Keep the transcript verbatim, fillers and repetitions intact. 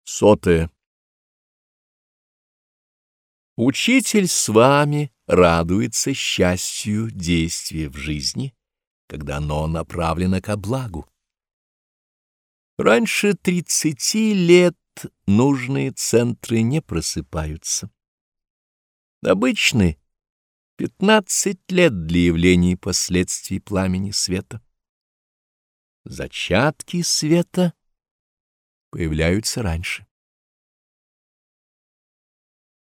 Сотое. Учитель с вами радуется счастью действия в жизни, когда оно направлено ко благу. Раньше тридцати лет нужные центры не просыпаются. Обычны пятнадцать лет для явления последствий пламени света. Зачатки света появляются раньше.